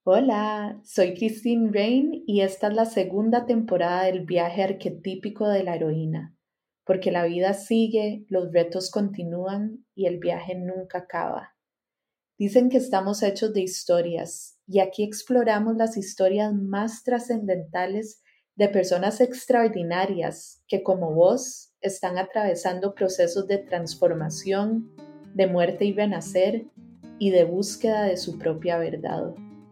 Hola, soy Christine Rain y esta es la segunda temporada del viaje arquetípico de la heroína, porque la vida sigue, los retos continúan y el viaje nunca acaba. Dicen que estamos hechos de historias y aquí exploramos las historias más trascendentales de personas extraordinarias que como vos están atravesando procesos de transformación, de muerte y renacer y de búsqueda de su propia verdad.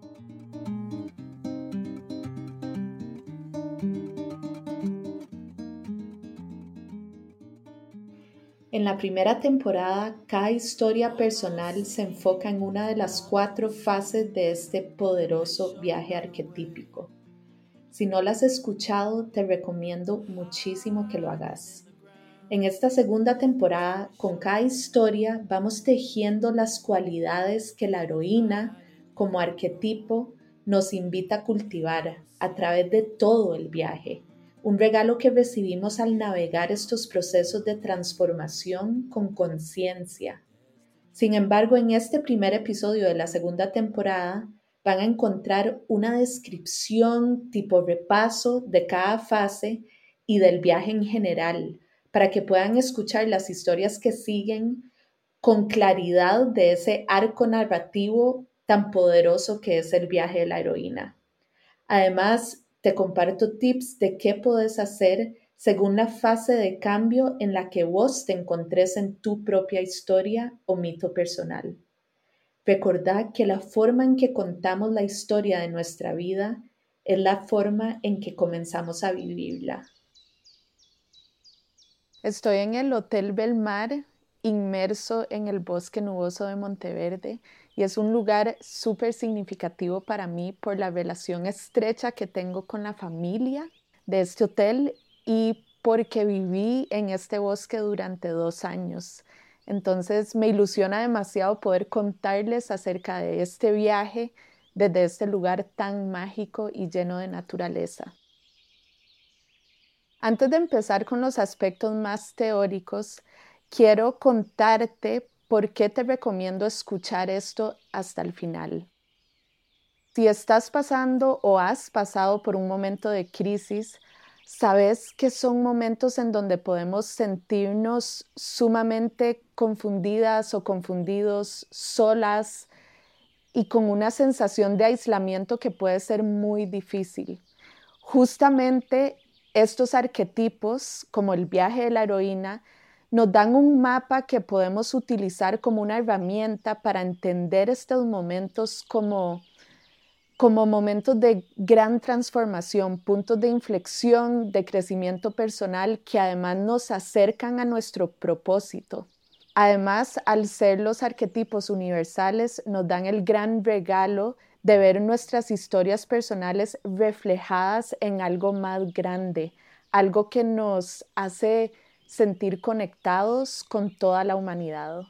En la primera temporada, cada historia personal se enfoca en una de las 4 fases de este poderoso viaje arquetípico. Si no la has escuchado, te recomiendo muchísimo que lo hagas. En esta segunda temporada, con cada historia, vamos tejiendo las cualidades que la heroína, como arquetipo, nos invita a cultivar a través de todo el viaje. Un regalo que recibimos al navegar estos procesos de transformación con conciencia. Sin embargo, en este primer episodio de la segunda temporada van a encontrar una descripción tipo repaso de cada fase y del viaje en general, para que puedan escuchar las historias que siguen con claridad de ese arco narrativo tan poderoso que es el viaje de la heroína. Además, te comparto tips de qué puedes hacer según la fase de cambio en la que vos te encontres en tu propia historia o mito personal. Recordá que la forma en que contamos la historia de nuestra vida es la forma en que comenzamos a vivirla. Estoy en el Hotel Belmar, inmerso en el bosque nuboso de Monteverde, y es un lugar súper significativo para mí por la relación estrecha que tengo con la familia de este hotel y porque viví en este bosque durante 2 años. Entonces me ilusiona demasiado poder contarles acerca de este viaje desde este lugar tan mágico y lleno de naturaleza. Antes de empezar con los aspectos más teóricos, quiero contarte por qué te recomiendo escuchar esto hasta el final. Si estás pasando o has pasado por un momento de crisis, sabes que son momentos en donde podemos sentirnos sumamente confundidas o confundidos, solas y con una sensación de aislamiento que puede ser muy difícil. Justamente estos arquetipos, como el viaje de la heroína, nos dan un mapa que podemos utilizar como una herramienta para entender estos momentos como momentos de gran transformación, puntos de inflexión, de crecimiento personal que además nos acercan a nuestro propósito. Además, al ser los arquetipos universales, nos dan el gran regalo de ver nuestras historias personales reflejadas en algo más grande, algo que nos hace sentir conectados con toda la humanidad.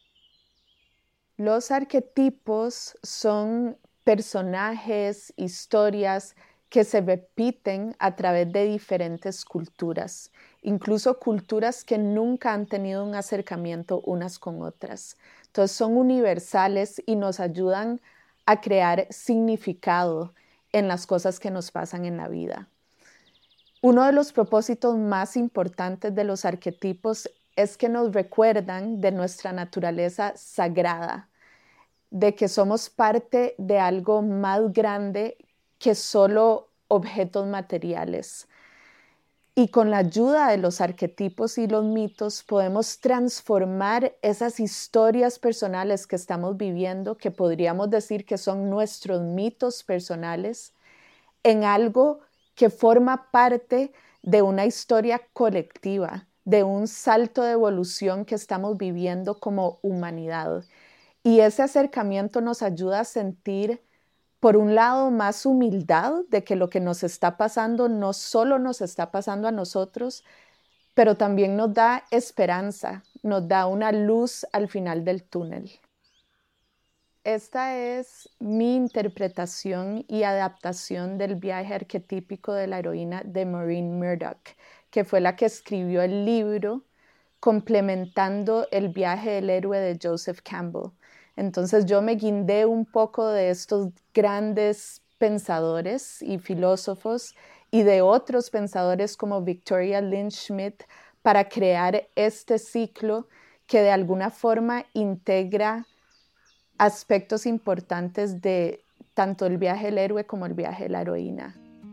Los arquetipos son personajes, historias que se repiten a través de diferentes culturas, incluso culturas que nunca han tenido un acercamiento unas con otras. Entonces son universales y nos ayudan a crear significado en las cosas que nos pasan en la vida. Uno de los propósitos más importantes de los arquetipos es que nos recuerdan de nuestra naturaleza sagrada, de que somos parte de algo más grande que solo objetos materiales. Y con la ayuda de los arquetipos y los mitos podemos transformar esas historias personales que estamos viviendo, que podríamos decir que son nuestros mitos personales, en algo que forma parte de una historia colectiva, de un salto de evolución que estamos viviendo como humanidad. Y ese acercamiento nos ayuda a sentir, por un lado, más humildad de que lo que nos está pasando no solo nos está pasando a nosotros, pero también nos da esperanza, nos da una luz al final del túnel. Esta es mi interpretación y adaptación del viaje arquetípico de la heroína de Maureen Murdoch, que fue la que escribió el libro complementando el viaje del héroe de Joseph Campbell. Entonces yo me guindé un poco de estos grandes pensadores y filósofos y de otros pensadores como Victoria Lynch Schmidt para crear este ciclo que de alguna forma integra aspectos importantes de tanto el viaje del héroe como el viaje de la heroína.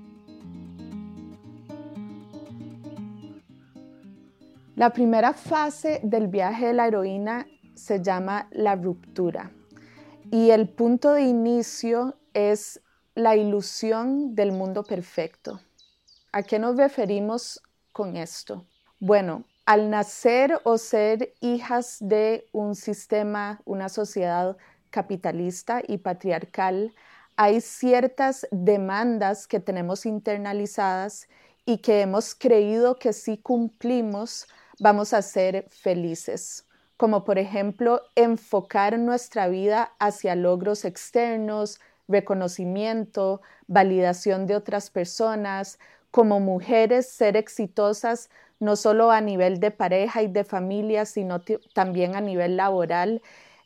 La primera fase del viaje de la heroína se llama la ruptura y el punto de inicio es la ilusión del mundo perfecto. ¿A qué nos referimos con esto? Bueno, al nacer o ser hijas de un sistema, una sociedad capitalista y patriarcal, hay ciertas demandas que tenemos internalizadas y que hemos creído que si cumplimos vamos a ser felices, como por ejemplo enfocar nuestra vida hacia logros externos, reconocimiento, validación de otras personas, como mujeres ser exitosas no solo a nivel de pareja y de familia, sino también a nivel laboral,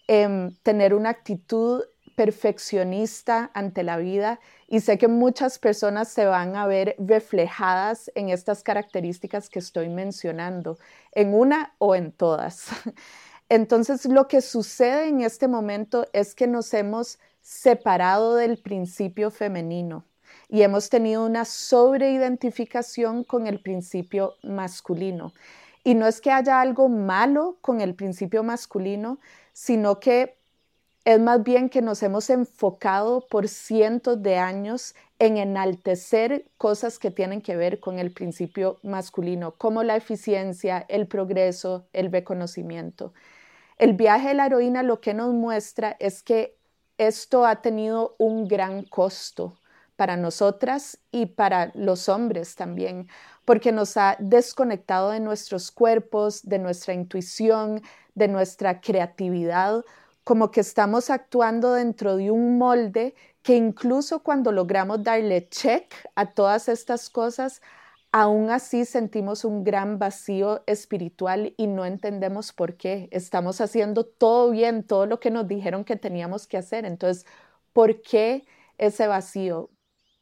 tener una actitud perfeccionista ante la vida, y sé que muchas personas se van a ver reflejadas en estas características que estoy mencionando, en una o en todas. Entonces, lo que sucede en este momento es que nos hemos separado del principio femenino y hemos tenido una sobreidentificación con el principio masculino. Y no es que haya algo malo con el principio masculino, sino que es más bien que nos hemos enfocado por cientos de años en enaltecer cosas que tienen que ver con el principio masculino, como la eficiencia, el progreso, el reconocimiento. El viaje de la heroína lo que nos muestra es que esto ha tenido un gran costo para nosotras y para los hombres también, porque nos ha desconectado de nuestros cuerpos, de nuestra intuición, de nuestra creatividad, como que estamos actuando dentro de un molde que incluso cuando logramos darle check a todas estas cosas, aún así sentimos un gran vacío espiritual y no entendemos por qué. Estamos haciendo todo bien, todo lo que nos dijeron que teníamos que hacer. Entonces, ¿por qué ese vacío?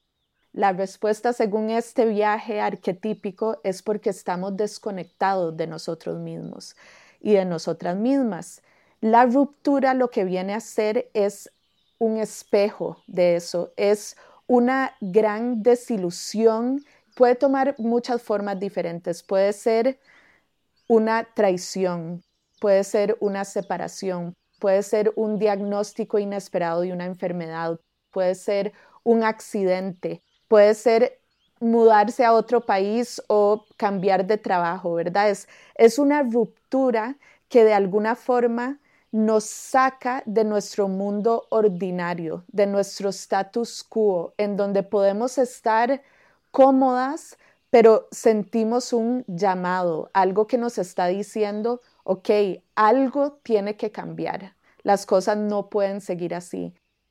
La respuesta, según este viaje arquetípico, es porque estamos desconectados de nosotros mismos y de nosotras mismas. La ruptura lo que viene a ser es un espejo de eso, es una gran desilusión. Puede tomar muchas formas diferentes, puede ser una traición, puede ser una separación, puede ser un diagnóstico inesperado de una enfermedad, puede ser un accidente, puede ser mudarse a otro país o cambiar de trabajo, ¿verdad? Es una ruptura que de alguna forma nos saca de nuestro mundo ordinario, de nuestro status quo, en donde podemos estar cómodas, pero sentimos un llamado, algo que nos está diciendo, ok, algo tiene que cambiar, las cosas no pueden seguir así.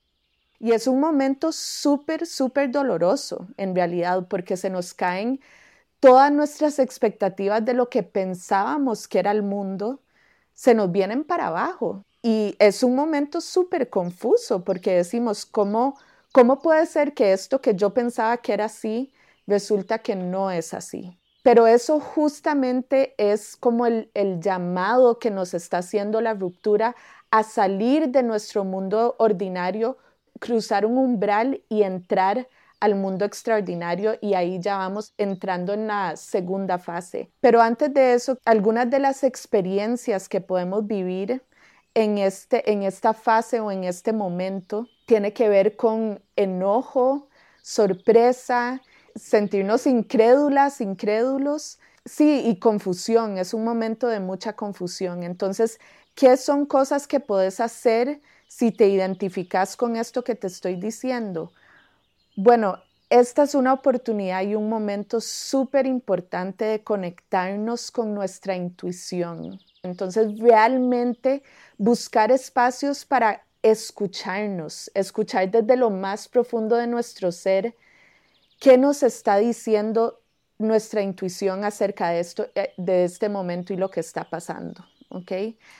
Y es un momento súper, súper doloroso en realidad, porque se nos caen todas nuestras expectativas de lo que pensábamos que era el mundo, se nos vienen para abajo. Y es un momento súper confuso porque decimos, ¿cómo puede ser que esto que yo pensaba que era así, resulta que no es así? Pero eso justamente es como el llamado que nos está haciendo la ruptura a salir de nuestro mundo ordinario, cruzar un umbral y entrar al mundo extraordinario, y ahí ya vamos entrando en la segunda fase. Pero antes de eso, algunas de las experiencias que podemos vivir en esta fase o en este momento tiene que ver con enojo, sorpresa, sentirnos incrédulas, incrédulos, sí, y confusión. Es un momento de mucha confusión. Entonces, ¿qué son cosas que puedes hacer si te identificas con esto que te estoy diciendo? Bueno, esta es una oportunidad y un momento súper importante de conectarnos con nuestra intuición. Entonces, realmente buscar espacios para escucharnos, escuchar desde lo más profundo de nuestro ser qué nos está diciendo nuestra intuición acerca de esto, de este momento y lo que está pasando, ¿ok?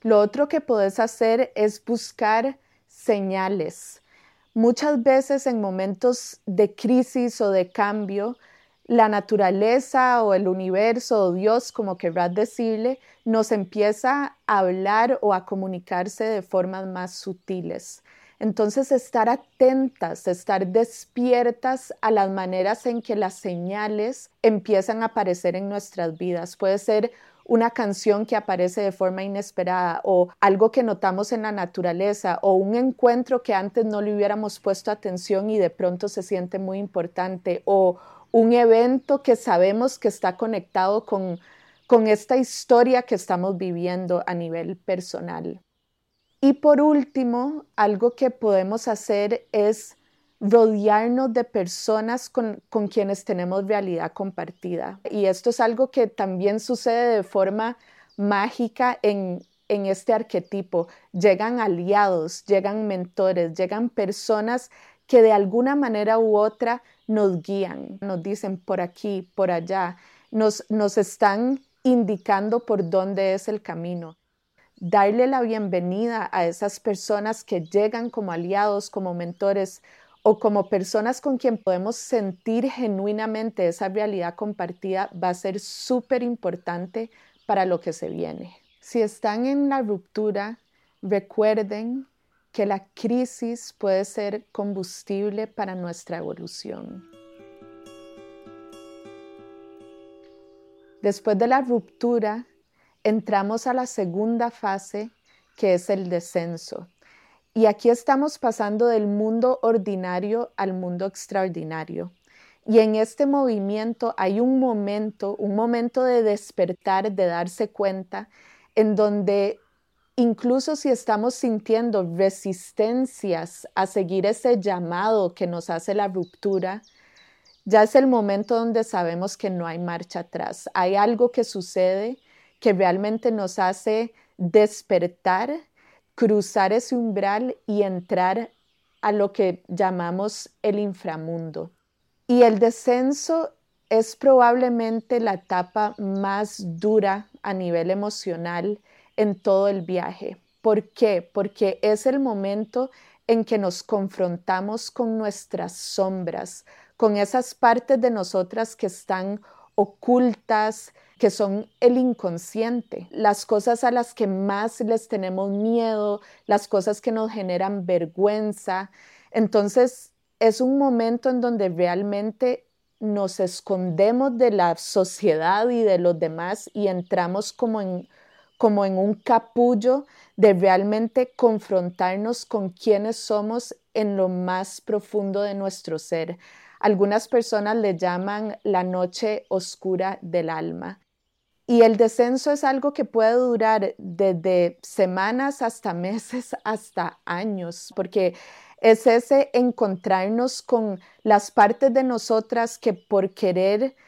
Lo otro que puedes hacer es buscar señales. Muchas veces en momentos de crisis o de cambio, la naturaleza o el universo o Dios, como querrás decirle, nos empieza a hablar o a comunicarse de formas más sutiles. Entonces, estar atentas, estar despiertas a las maneras en que las señales empiezan a aparecer en nuestras vidas. Puede ser una canción que aparece de forma inesperada o algo que notamos en la naturaleza o un encuentro que antes no le hubiéramos puesto atención y de pronto se siente muy importante o un evento que sabemos que está conectado con esta historia que estamos viviendo a nivel personal. Y por último, algo que podemos hacer es rodearnos de personas con quienes tenemos realidad compartida. Y esto es algo que también sucede de forma mágica en este arquetipo. Llegan aliados, llegan mentores, llegan personas que de alguna manera u otra nos guían, nos dicen por aquí, por allá, nos están indicando por dónde es el camino. Darle la bienvenida a esas personas que llegan como aliados, como mentores o como personas con quien podemos sentir genuinamente esa realidad compartida va a ser súper importante para lo que se viene. Si están en la ruptura, recuerden que la crisis puede ser combustible para nuestra evolución. Después de la ruptura, entramos a la segunda fase, que es el descenso. Y aquí estamos pasando del mundo ordinario al mundo extraordinario. Y en este movimiento hay un momento de despertar, de darse cuenta, en donde incluso si estamos sintiendo resistencias a seguir ese llamado que nos hace la ruptura, ya es el momento donde sabemos que no hay marcha atrás. Hay algo que sucede que realmente nos hace despertar, cruzar ese umbral y entrar a lo que llamamos el inframundo. Y el descenso es probablemente la etapa más dura a nivel emocional en todo el viaje. ¿Por qué? Porque es el momento en que nos confrontamos con nuestras sombras, con esas partes de nosotras que están ocultas, que son el inconsciente, las cosas a las que más les tenemos miedo, las cosas que nos generan vergüenza. Entonces, es un momento en donde realmente nos escondemos de la sociedad y de los demás y entramos como en un capullo de realmente confrontarnos con quiénes somos en lo más profundo de nuestro ser. Algunas personas le llaman la noche oscura del alma. Y el descenso es algo que puede durar desde semanas hasta meses, hasta años, porque es ese encontrarnos con las partes de nosotras que por querer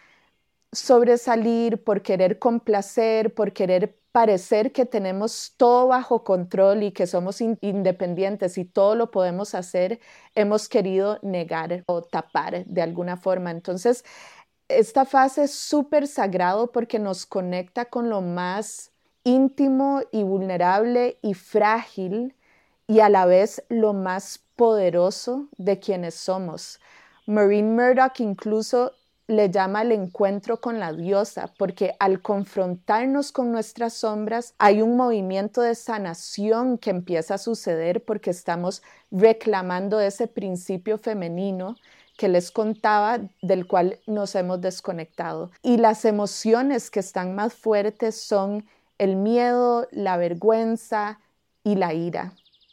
sobresalir, por querer complacer, por querer parecer que tenemos todo bajo control y que somos independientes y todo lo podemos hacer, hemos querido negar o tapar de alguna forma. Entonces, esta fase es súper sagrado porque nos conecta con lo más íntimo y vulnerable y frágil y a la vez lo más poderoso de quienes somos. Maureen Murdoch incluso le llama el encuentro con la diosa, porque al confrontarnos con nuestras sombras hay un movimiento de sanación que empieza a suceder porque estamos reclamando ese principio femenino que les contaba, del cual nos hemos desconectado. Y las emociones que están más fuertes son el miedo, la vergüenza y la ira.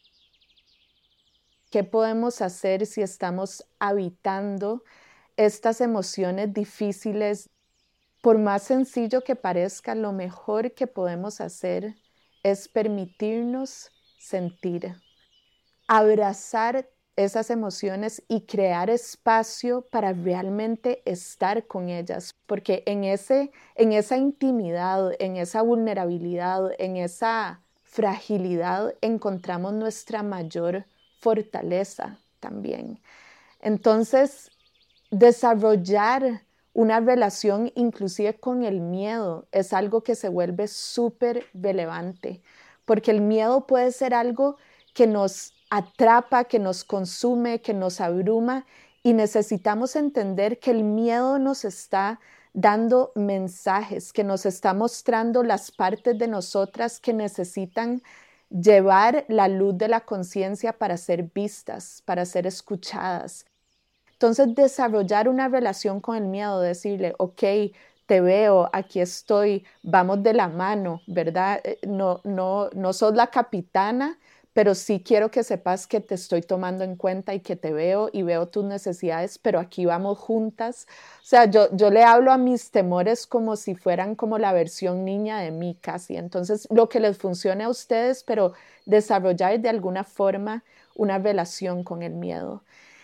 ¿Qué podemos hacer si estamos habitando estas emociones difíciles? Por más sencillo que parezca, lo mejor que podemos hacer es permitirnos sentir, abrazar esas emociones y crear espacio para realmente estar con ellas, porque en esa intimidad, en esa vulnerabilidad, en esa fragilidad encontramos nuestra mayor fortaleza también. Entonces, desarrollar una relación inclusive con el miedo es algo que se vuelve súper relevante, porque el miedo puede ser algo que nos atrapa, que nos consume, que nos abruma, y necesitamos entender que el miedo nos está dando mensajes, que nos está mostrando las partes de nosotras que necesitan llevar la luz de la conciencia para ser vistas, para ser escuchadas. Entonces, desarrollar una relación con el miedo, decirle, ok, te veo, aquí estoy, vamos de la mano, ¿verdad? No sos la capitana, pero sí quiero que sepas que te estoy tomando en cuenta y que te veo y veo tus necesidades, pero aquí vamos juntas. O sea, yo le hablo a mis temores como si fueran como la versión niña de mí casi. Entonces, lo que les funcione a ustedes, pero desarrollar de alguna forma una relación con el miedo.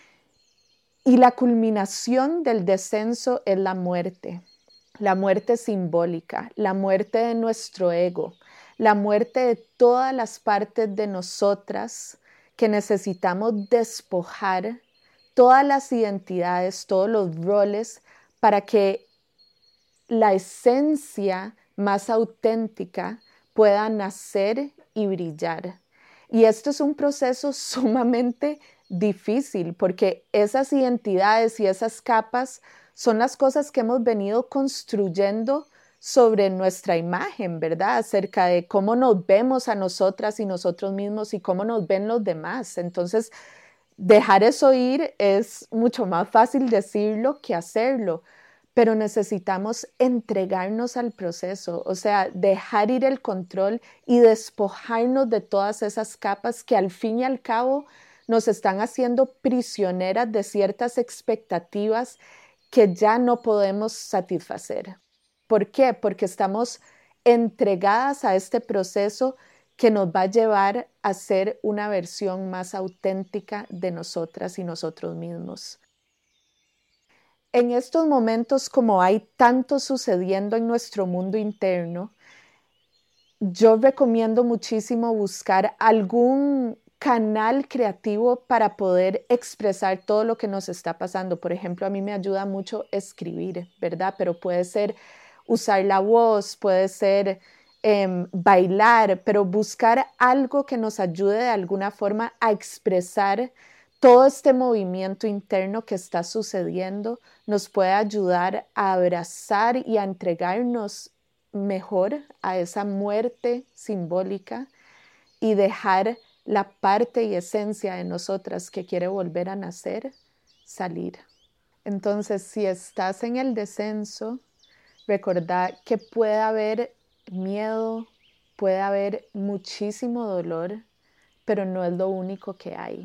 Y la culminación del descenso es la muerte simbólica, la muerte de nuestro ego, la muerte de todas las partes de nosotras que necesitamos despojar, todas las identidades, todos los roles, para que la esencia más auténtica pueda nacer y brillar. Y esto es un proceso sumamente difícil porque esas identidades y esas capas son las cosas que hemos venido construyendo sobre nuestra imagen, ¿verdad? Acerca de cómo nos vemos a nosotras y nosotros mismos y cómo nos ven los demás. Entonces, dejar eso ir es mucho más fácil decirlo que hacerlo, pero necesitamos entregarnos al proceso, o sea, dejar ir el control y despojarnos de todas esas capas que al fin y al cabo nos están haciendo prisioneras de ciertas expectativas que ya no podemos satisfacer. ¿Por qué? Porque estamos entregadas a este proceso que nos va a llevar a ser una versión más auténtica de nosotras y nosotros mismos. En estos momentos, como hay tanto sucediendo en nuestro mundo interno, yo recomiendo muchísimo buscar algún canal creativo para poder expresar todo lo que nos está pasando. Por ejemplo, a mí me ayuda mucho escribir, ¿verdad? Pero puede ser usar la voz, puede ser bailar, pero buscar algo que nos ayude de alguna forma a expresar todo este movimiento interno que está sucediendo, nos puede ayudar a abrazar y a entregarnos mejor a esa muerte simbólica y dejar la parte y esencia de nosotras que quiere volver a nacer salir. Entonces, si estás en el descenso, recordá que puede haber miedo, puede haber muchísimo dolor, pero no es lo único que hay.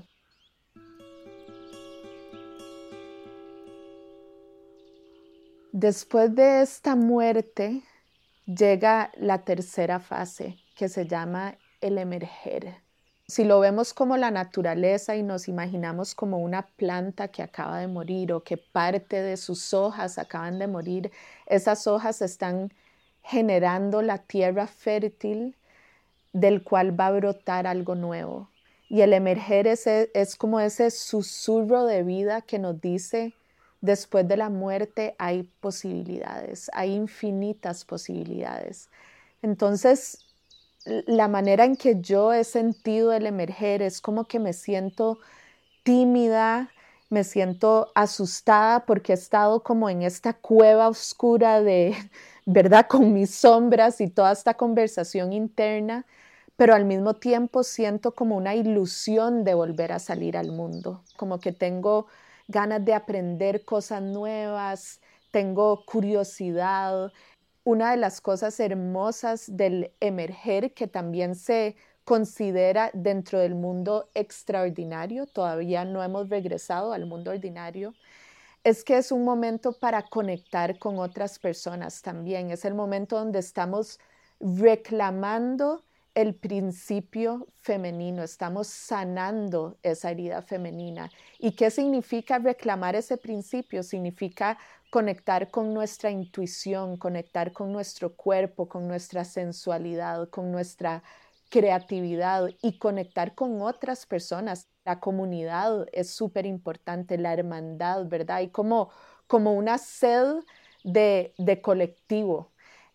Después de esta muerte llega la tercera fase, que se llama el emerger. Si lo vemos como la naturaleza y nos imaginamos como una planta que acaba de morir o que parte de sus hojas acaban de morir, esas hojas están generando la tierra fértil del cual va a brotar algo nuevo. Y el emerger es como ese susurro de vida que nos dice, después de la muerte hay posibilidades, hay infinitas posibilidades. Entonces, la manera en que yo he sentido el emerger es como que me siento tímida, me siento asustada porque he estado como en esta cueva oscura de, ¿verdad? Con mis sombras y toda esta conversación interna, pero al mismo tiempo siento como una ilusión de volver a salir al mundo, como que tengo ganas de aprender cosas nuevas, tengo curiosidad. Una de las cosas hermosas del emerger, que también se considera dentro del mundo extraordinario, todavía no hemos regresado al mundo ordinario, es que es un momento para conectar con otras personas también. Es el momento donde estamos reclamando el principio femenino, estamos sanando esa herida femenina. ¿Y qué significa reclamar ese principio? Significa conectar con nuestra intuición, conectar con nuestro cuerpo, con nuestra sensualidad, con nuestra creatividad y conectar con otras personas. La comunidad es súper importante, la hermandad, ¿verdad? Y como una sed de colectivo.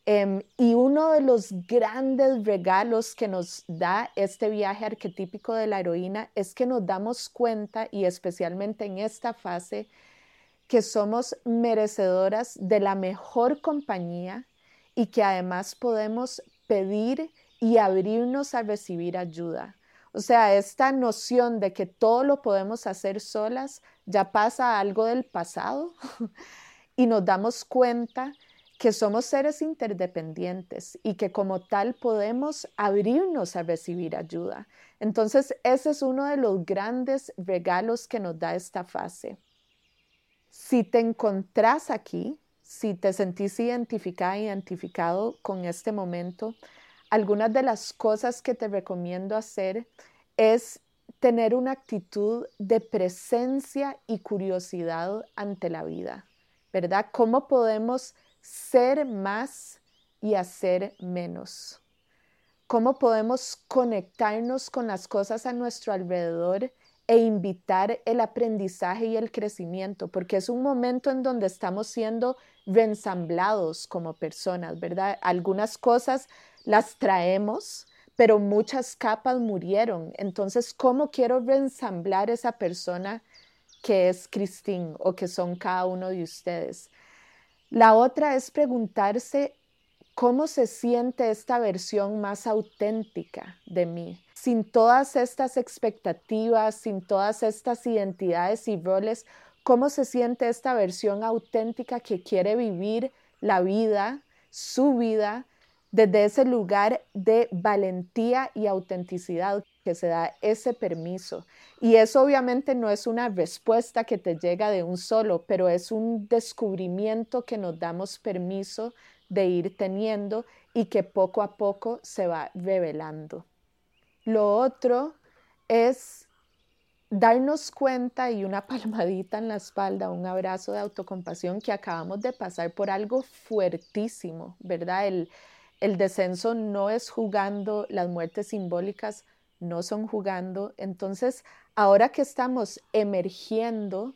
Y uno de los grandes regalos que nos da este viaje arquetípico de la heroína es que nos damos cuenta, y especialmente en esta fase, que somos merecedoras de la mejor compañía y que además podemos pedir y abrirnos a recibir ayuda. O sea, esta noción de que todo lo podemos hacer solas ya pasa a algo del pasado y nos damos cuenta que somos seres interdependientes y que como tal podemos abrirnos a recibir ayuda. Entonces, ese es uno de los grandes regalos que nos da esta fase. Si te encontrás aquí, si te sentís identificada, identificado con este momento, algunas de las cosas que te recomiendo hacer es tener una actitud de presencia y curiosidad ante la vida, ¿verdad? ¿Cómo podemos ser más y hacer menos? ¿Cómo podemos conectarnos con las cosas a nuestro alrededor e invitar el aprendizaje y el crecimiento? Porque es un momento en donde estamos siendo reensamblados como personas, ¿verdad? Algunas cosas las traemos, pero muchas capas murieron. Entonces, ¿cómo quiero reensamblar esa persona que es Christine o que son cada uno de ustedes? La otra es preguntarse cómo se siente esta versión más auténtica de mí, sin todas estas expectativas, sin todas estas identidades y roles, cómo se siente esta versión auténtica que quiere vivir la vida, su vida, desde ese lugar de valentía y autenticidad que se da ese permiso. Y eso obviamente no es una respuesta que te llega de un solo, pero es un descubrimiento que nos damos permiso de ir teniendo y que poco a poco se va revelando. Lo otro es darnos cuenta y una palmadita en la espalda, un abrazo de autocompasión que acabamos de pasar por algo fuertísimo, ¿verdad? El descenso no es jugando, las muertes simbólicas no son jugando. Entonces, ahora que estamos emergiendo,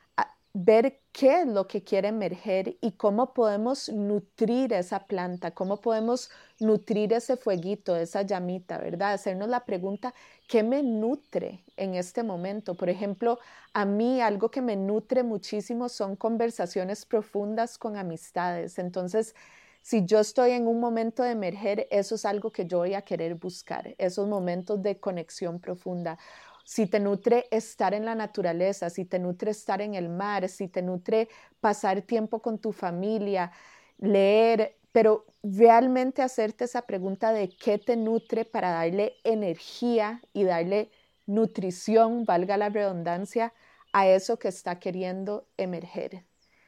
ver qué es lo que quiere emerger y cómo podemos nutrir esa planta, cómo podemos nutrir ese fueguito, esa llamita, ¿verdad? Hacernos la pregunta, ¿qué me nutre en este momento? Por ejemplo, a mí algo que me nutre muchísimo son conversaciones profundas con amistades. Entonces, si yo estoy en un momento de emerger, eso es algo que yo voy a querer buscar, esos momentos de conexión profunda. Si te nutre estar en la naturaleza, si te nutre estar en el mar, si te nutre pasar tiempo con tu familia, leer, pero realmente hacerte esa pregunta de qué te nutre para darle energía y darle nutrición, valga la redundancia, a eso que está queriendo emerger.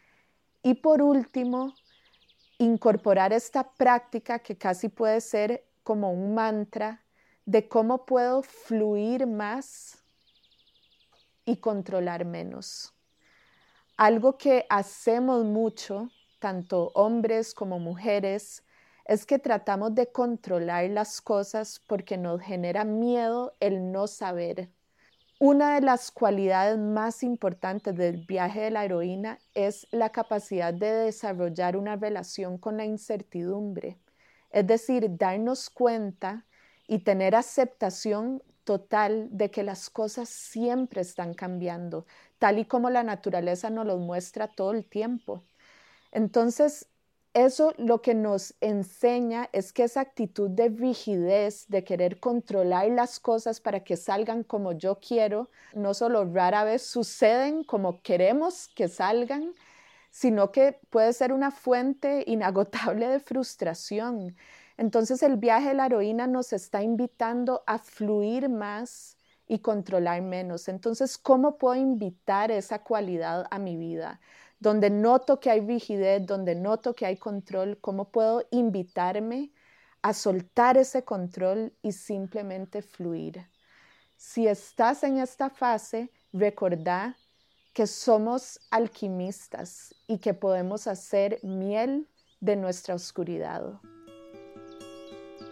Y por último, incorporar esta práctica que casi puede ser como un mantra de cómo puedo fluir más y controlar menos. Algo que hacemos mucho, tanto hombres como mujeres, es que tratamos de controlar las cosas porque nos genera miedo el no saber. Una de las cualidades más importantes del viaje de la heroína es la capacidad de desarrollar una relación con la incertidumbre, es decir, darnos cuenta y tener aceptación total de que las cosas siempre están cambiando, tal y como la naturaleza nos lo muestra todo el tiempo. Entonces, eso lo que nos enseña es que esa actitud de rigidez, de querer controlar las cosas para que salgan como yo quiero, no solo rara vez suceden como queremos que salgan, sino que puede ser una fuente inagotable de frustración. Entonces el viaje de la heroína nos está invitando a fluir más y controlar menos. Entonces, ¿cómo puedo invitar esa cualidad a mi vida? Donde noto que hay rigidez, donde noto que hay control, ¿cómo puedo invitarme a soltar ese control y simplemente fluir? Si estás en esta fase, recordá que somos alquimistas y que podemos hacer miel de nuestra oscuridad.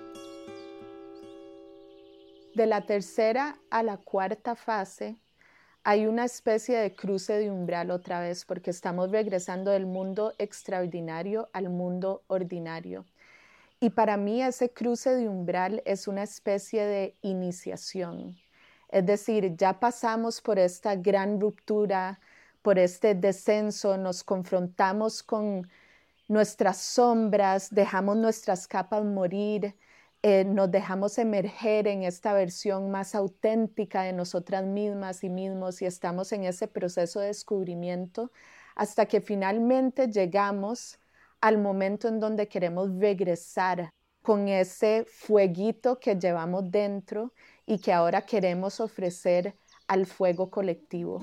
De la tercera a la cuarta fase, hay una especie de cruce de umbral otra vez, porque estamos regresando del mundo extraordinario al mundo ordinario. Y para mí ese cruce de umbral es una especie de iniciación. Es decir, ya pasamos por esta gran ruptura, por este descenso, nos confrontamos con nuestras sombras, dejamos nuestras capas morir, nos dejamos emerger en esta versión más auténtica de nosotras mismas y mismos y estamos en ese proceso de descubrimiento hasta que finalmente llegamos al momento en donde queremos regresar con ese fueguito que llevamos dentro y que ahora queremos ofrecer al fuego colectivo.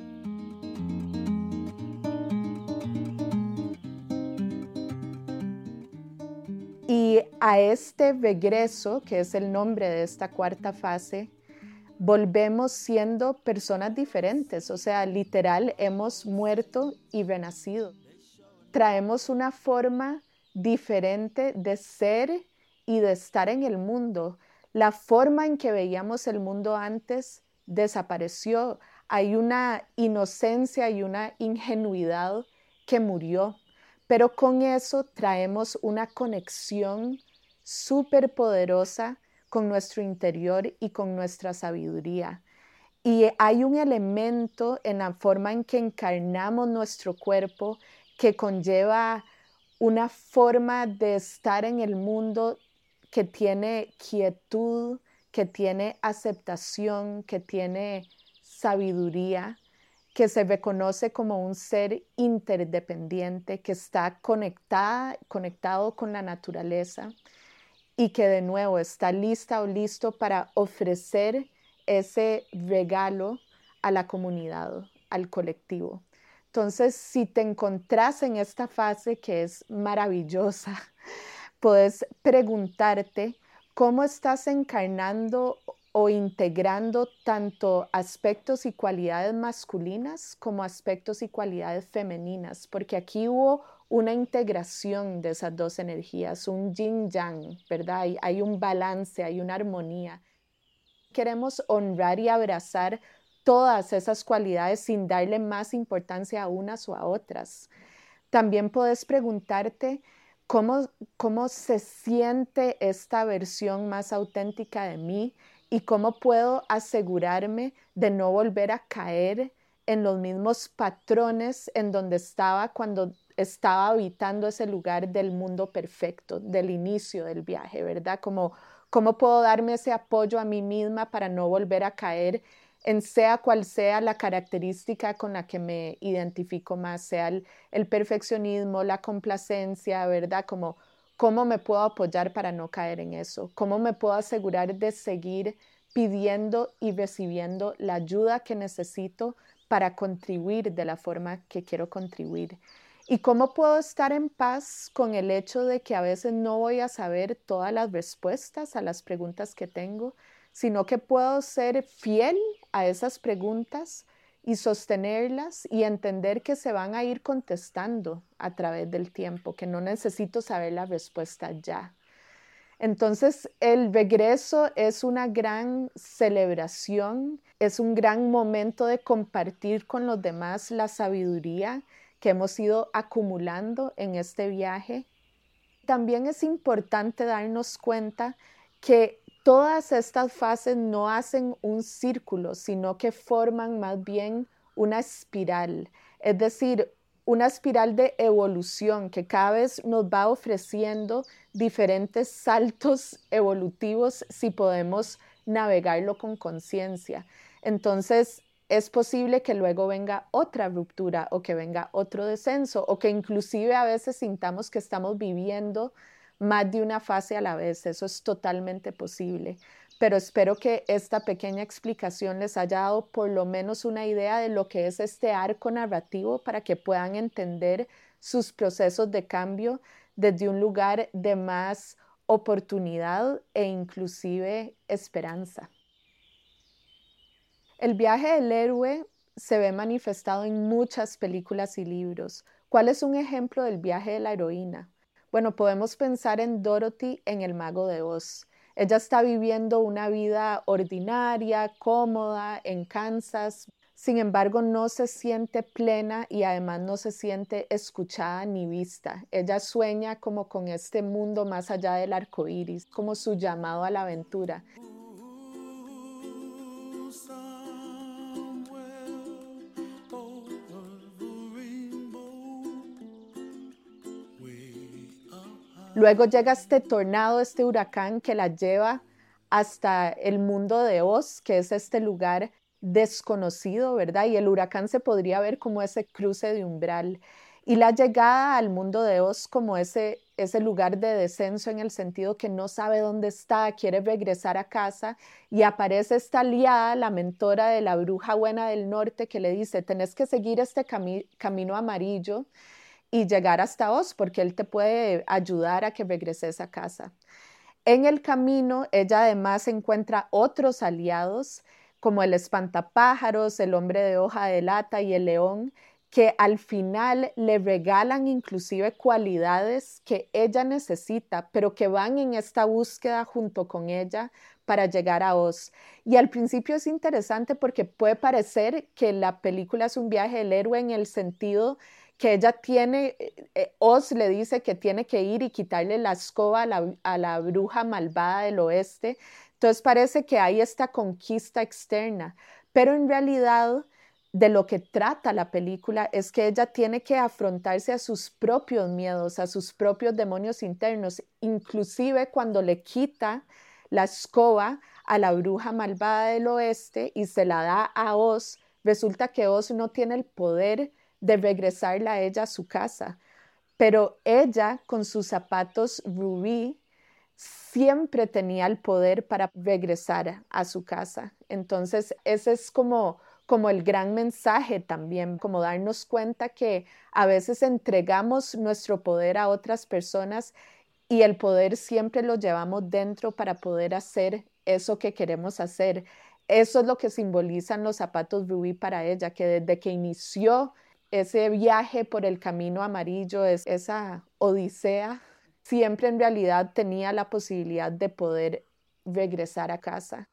Y a este regreso, que es el nombre de esta cuarta fase, volvemos siendo personas diferentes, o sea, literal, hemos muerto y renacido. Traemos una forma diferente de ser y de estar en el mundo. La forma en que veíamos el mundo antes desapareció. Hay una inocencia y una ingenuidad que murió. Pero con eso traemos una conexión súper poderosa con nuestro interior y con nuestra sabiduría. Y hay un elemento en la forma en que encarnamos nuestro cuerpo que conlleva una forma de estar en el mundo que tiene quietud, que tiene aceptación, que tiene sabiduría, que se reconoce como un ser interdependiente, que está conectado con la naturaleza y que de nuevo está lista o listo para ofrecer ese regalo a la comunidad, al colectivo. Entonces, si te encontrás en esta fase que es maravillosa, puedes preguntarte cómo estás encarnando o integrando tanto aspectos y cualidades masculinas como aspectos y cualidades femeninas, porque aquí hubo una integración de esas dos energías, un yin-yang, ¿verdad? Hay un balance, hay una armonía. Queremos honrar y abrazar todas esas cualidades sin darle más importancia a unas o a otras. También puedes preguntarte cómo se siente esta versión más auténtica de mí y cómo puedo asegurarme de no volver a caer en los mismos patrones en donde estaba cuando estaba habitando ese lugar del mundo perfecto, del inicio del viaje, ¿verdad? Cómo puedo darme ese apoyo a mí misma para no volver a caer en sea cual sea la característica con la que me identifico más, sea el perfeccionismo, la complacencia, ¿verdad? Cómo me puedo apoyar para no caer en eso, cómo me puedo asegurar de seguir pidiendo y recibiendo la ayuda que necesito para contribuir de la forma que quiero contribuir. Y cómo puedo estar en paz con el hecho de que a veces no voy a saber todas las respuestas a las preguntas que tengo, sino que puedo ser fiel a esas preguntas y sostenerlas y entender que se van a ir contestando a través del tiempo, que no necesito saber la respuesta ya. Entonces, el regreso es una gran celebración, es un gran momento de compartir con los demás la sabiduría que hemos ido acumulando en este viaje. También es importante darnos cuenta que todas estas fases no hacen un círculo, sino que forman más bien una espiral, es decir, una espiral de evolución que cada vez nos va ofreciendo diferentes saltos evolutivos si podemos navegarlo con conciencia. Entonces, es posible que luego venga otra ruptura o que venga otro descenso o que inclusive a veces sintamos que estamos viviendo más de una fase a la vez. Eso es totalmente posible. Pero espero que esta pequeña explicación les haya dado por lo menos una idea de lo que es este arco narrativo para que puedan entender sus procesos de cambio desde un lugar de más oportunidad e inclusive esperanza. El viaje del héroe se ve manifestado en muchas películas y libros. ¿Cuál es un ejemplo del viaje de la heroína? Bueno, podemos pensar en Dorothy en El Mago de Oz. Ella está viviendo una vida ordinaria, cómoda, en Kansas, sin embargo no se siente plena y además no se siente escuchada ni vista. Ella sueña como con este mundo más allá del arco iris, como su llamado a la aventura. Luego llega este tornado, este huracán que la lleva hasta el mundo de Oz, que es este lugar desconocido, ¿verdad? Y el huracán se podría ver como ese cruce de umbral. Y la llegada al mundo de Oz como ese lugar de descenso en el sentido que no sabe dónde está, quiere regresar a casa y aparece esta aliada, la mentora de la bruja buena del norte, que le dice, tenés que seguir este camino amarillo y llegar hasta Oz porque él te puede ayudar a que regreses a casa. En el camino, ella además encuentra otros aliados, como el espantapájaros, el hombre de hoja de lata y el león, que al final le regalan inclusive cualidades que ella necesita, pero que van en esta búsqueda junto con ella para llegar a Oz. Y al principio es interesante porque puede parecer que la película es un viaje del héroe en el sentido que ella tiene, Oz le dice que tiene que ir y quitarle la escoba a la bruja malvada del oeste. Entonces parece que hay esta conquista externa, pero en realidad de lo que trata la película es que ella tiene que afrontarse a sus propios miedos, a sus propios demonios internos, inclusive cuando le quita la escoba a la bruja malvada del oeste y se la da a Oz, resulta que Oz no tiene el poder de regresarla a ella a su casa, pero ella con sus zapatos rubí siempre tenía el poder para regresar a su casa. Entonces, ese es como el gran mensaje también, como darnos cuenta que a veces entregamos nuestro poder a otras personas y el poder siempre lo llevamos dentro para poder hacer eso que queremos hacer. Eso es lo que simbolizan los zapatos rubí para ella, que desde que inició ese viaje por el camino amarillo, esa odisea, siempre en realidad tenía la posibilidad de poder regresar a casa.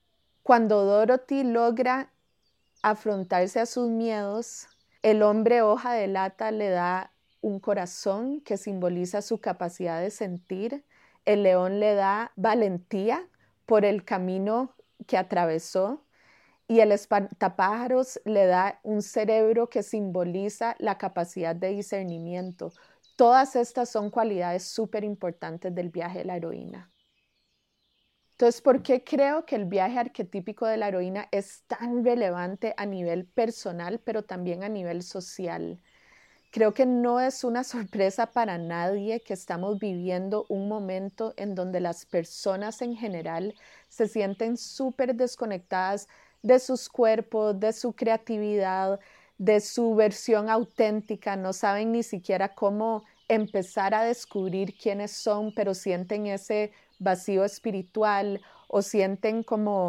Cuando Dorothy logra afrontarse a sus miedos, el hombre hoja de lata le da un corazón que simboliza su capacidad de sentir, el león le da valentía por el camino que atravesó y el espantapájaros le da un cerebro que simboliza la capacidad de discernimiento. Todas estas son cualidades súper importantes del viaje de la heroína. Entonces, ¿por qué creo que el viaje arquetípico de la heroína es tan relevante a nivel personal, pero también a nivel social? Creo que no es una sorpresa para nadie que estamos viviendo un momento en donde las personas en general se sienten súper desconectadas de sus cuerpos, de su creatividad, de su versión auténtica, no saben ni siquiera cómo empezar a descubrir quiénes son, pero sienten ese vacío espiritual o sienten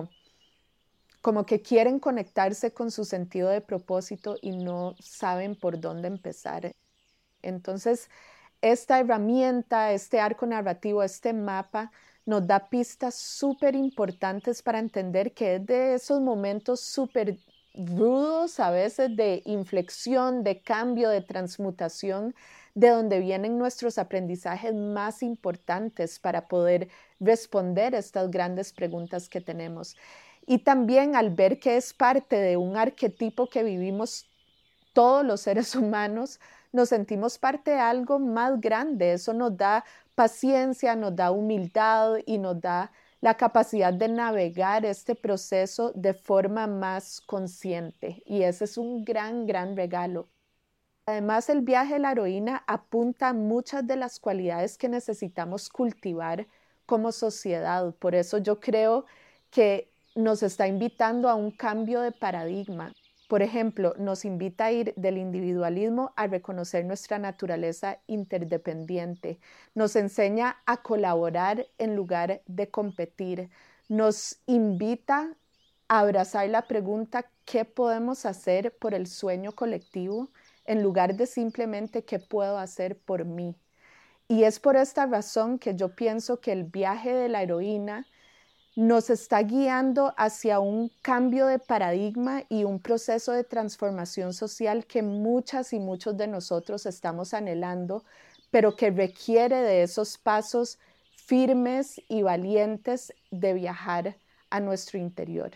como que quieren conectarse con su sentido de propósito y no saben por dónde empezar. Entonces, esta herramienta, este arco narrativo, este mapa, nos da pistas súper importantes para entender que es de esos momentos súper rudos, a veces de inflexión, de cambio, de transmutación, de donde vienen nuestros aprendizajes más importantes para poder responder estas grandes preguntas que tenemos. Y también al ver que es parte de un arquetipo que vivimos todos los seres humanos, nos sentimos parte de algo más grande. Eso nos da paciencia, nos da humildad y nos da la capacidad de navegar este proceso de forma más consciente. Y ese es un gran, gran regalo. Además, el viaje de la heroína apunta a muchas de las cualidades que necesitamos cultivar como sociedad. Por eso yo creo que nos está invitando a un cambio de paradigma. Por ejemplo, nos invita a ir del individualismo a reconocer nuestra naturaleza interdependiente. Nos enseña a colaborar en lugar de competir. Nos invita a abrazar la pregunta, ¿qué podemos hacer por el sueño colectivo? En lugar de simplemente qué puedo hacer por mí. Y es por esta razón que yo pienso que el viaje de la heroína nos está guiando hacia un cambio de paradigma y un proceso de transformación social que muchas y muchos de nosotros estamos anhelando, pero que requiere de esos pasos firmes y valientes de viajar a nuestro interior.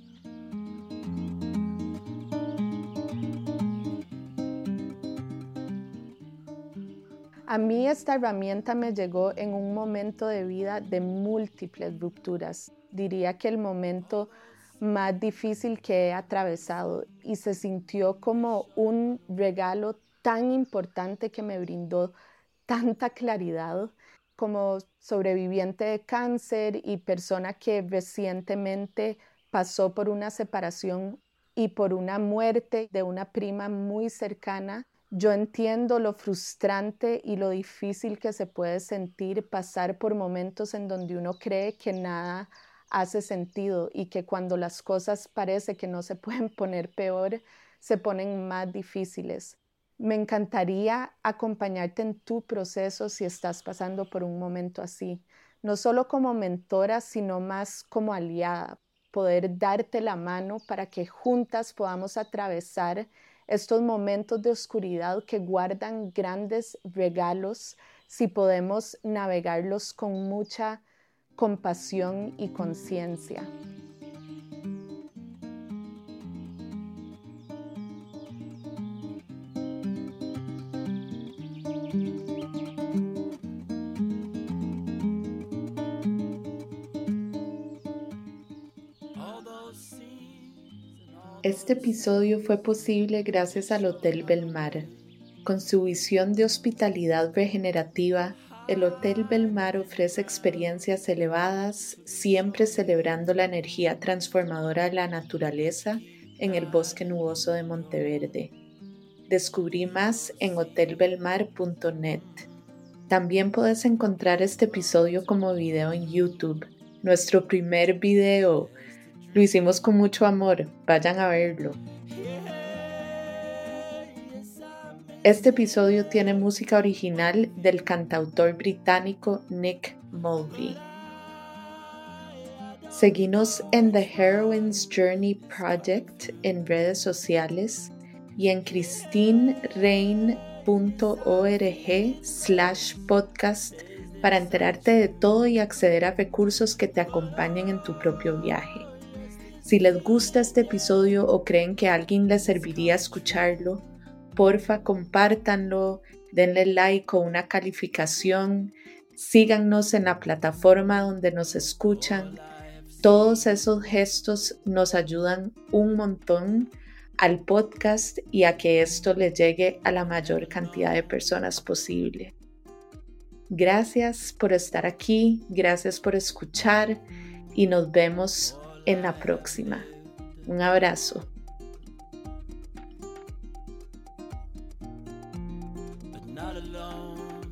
A mí esta herramienta me llegó en un momento de vida de múltiples rupturas. Diría que el momento más difícil que he atravesado, y se sintió como un regalo tan importante que me brindó tanta claridad. Como sobreviviente de cáncer y persona que recientemente pasó por una separación y por una muerte de una prima muy cercana, yo entiendo lo frustrante y lo difícil que se puede sentir pasar por momentos en donde uno cree que nada hace sentido y que cuando las cosas parece que no se pueden poner peor, se ponen más difíciles. Me encantaría acompañarte en tu proceso si estás pasando por un momento así, no solo como mentora, sino más como aliada, poder darte la mano para que juntas podamos atravesar estos momentos de oscuridad que guardan grandes regalos si podemos navegarlos con mucha compasión y conciencia. Este episodio fue posible gracias al Hotel Belmar. Con su visión de hospitalidad regenerativa, el Hotel Belmar ofrece experiencias elevadas, siempre celebrando la energía transformadora de la naturaleza en el bosque nuboso de Monteverde. Descubrí más en hotelbelmar.net. También puedes encontrar este episodio como video en YouTube. Nuestro primer video. Lo hicimos con mucho amor, vayan a verlo. Este episodio tiene música original del cantautor británico Nick Mulvey. Seguinos en The Heroine's Journey Project en redes sociales y en christinerein.org/podcast para enterarte de todo y acceder a recursos que te acompañen en tu propio viaje. Si les gusta este episodio o creen que a alguien le serviría escucharlo, porfa compártanlo, denle like o una calificación, síganos en la plataforma donde nos escuchan. Todos esos gestos nos ayudan un montón al podcast y a que esto le llegue a la mayor cantidad de personas posible. Gracias por estar aquí, gracias por escuchar y nos vemos en la próxima. Un abrazo. Not alone.